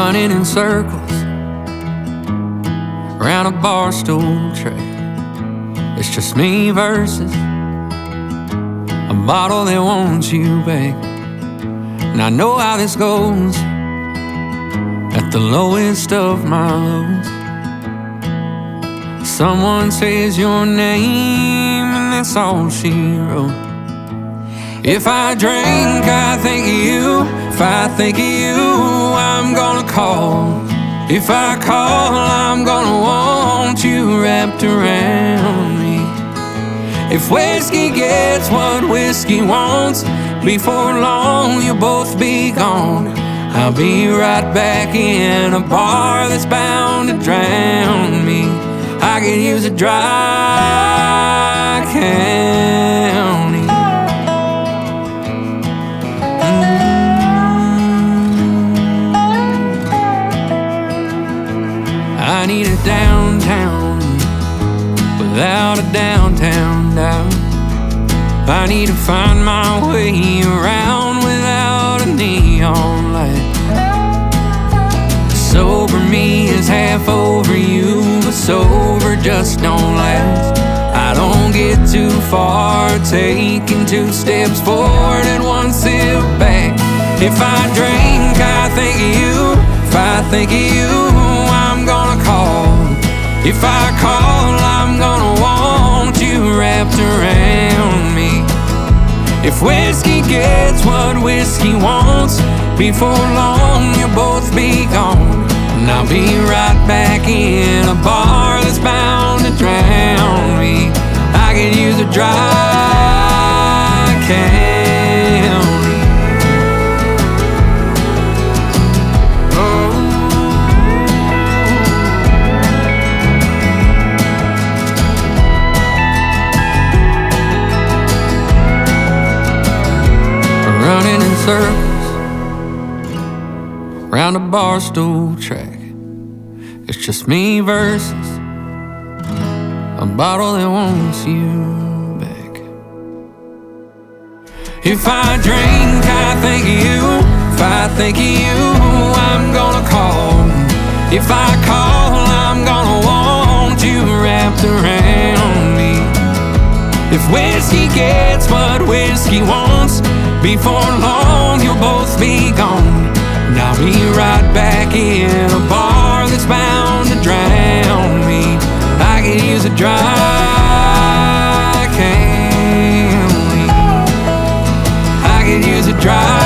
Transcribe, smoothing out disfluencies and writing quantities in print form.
running in circles around a bar stool track. It's just me versus a bottle that wants you back. And I know how this goes at the lowest of my lows. Someone says your name and that's all she wrote. If I drink, I think of you. If I think of you, I'm gonna call. If I call, I'm gonna want you wrapped around me. If whiskey gets what whiskey wants, before long you'll both be gone. I'll be right back in a bar that's bound to drown me. I could use a dry county. I need a downtown without a downtown doubt. I need to find my way around without a neon light. Sober me is half over you, but sober just don't last. I don't get too far taking 2 steps forward and 1 step back. If I drink, I think of you. If I think of you, I'm gonna call. If I call, I'm gonna want you wrapped around me. If whiskey gets what whiskey wants, before long you'll both be gone. And I'll be right back in a bar that's bound to drown me. I could use a dry county. Running in circles round a bar stool track. It's just me versus a bottle that wants you back. If I drink, I think of you. If I think of you, I'm gonna call. If I call, I'm gonna want you wrapped around me. If whiskey gets what whiskey wants, before long you'll both be gone. And I'll be right back in a bar that's bound to drown me. I could use a dry county. I could use a dry